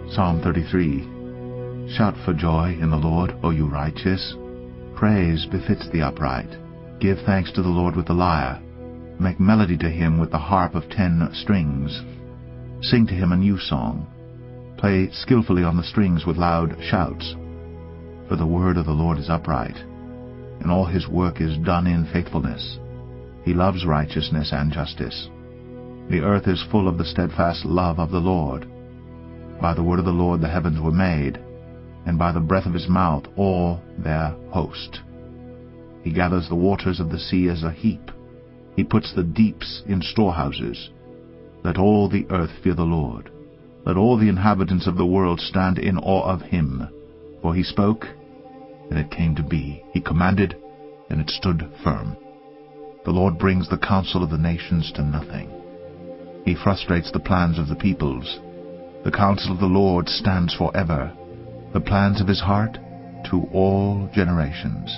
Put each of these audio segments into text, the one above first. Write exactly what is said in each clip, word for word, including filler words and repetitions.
Psalm thirty-three. Shout for joy in the Lord, O you righteous. Praise befits the upright. Give thanks to the Lord with the lyre. Make melody to him with the harp of ten strings. Sing to him a new song. Play skillfully on the strings with loud shouts. For the word of the Lord is upright, and all his work is done in faithfulness. He loves righteousness and justice. The earth is full of the steadfast love of the Lord. By the word of the Lord the heavens were made, and by the breath of his mouth all their host. He gathers the waters of the sea as a heap. He puts the deeps in storehouses. Let all the earth fear the Lord. Let all the inhabitants of the world stand in awe of him. For he spoke, and it came to be. He commanded, and it stood firm. The Lord brings the counsel of the nations to nothing. He frustrates the plans of the peoples. The counsel of the Lord stands forever, the plans of his heart to all generations.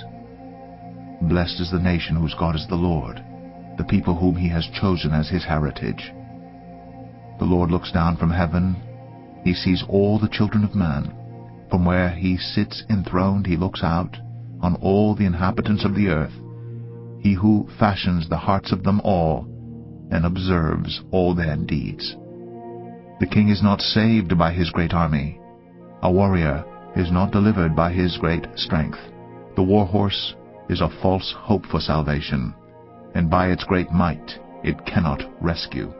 Blessed is the nation whose God is the Lord, the people whom he has chosen as his heritage. The Lord looks down from heaven. He sees all the children of man. From where he sits enthroned he looks out on all the inhabitants of the earth. He who fashions the hearts of them all and observes all their deeds. The king is not saved by his great army. A warrior is not delivered by his great strength. The war horse is a false hope for salvation, and by its great might it cannot rescue.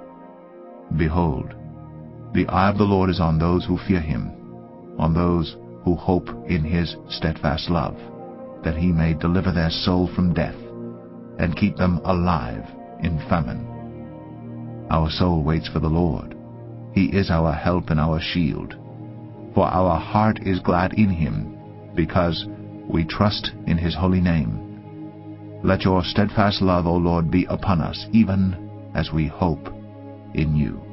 Behold, the eye of the Lord is on those who fear him, on those who hope in his steadfast love, that he may deliver their soul from death, and keep them alive in famine. Our soul waits for the Lord. He is our help and our shield. For our heart is glad in him, because we trust in his holy name. Let your steadfast love, O Lord, be upon us, even as we hope in you.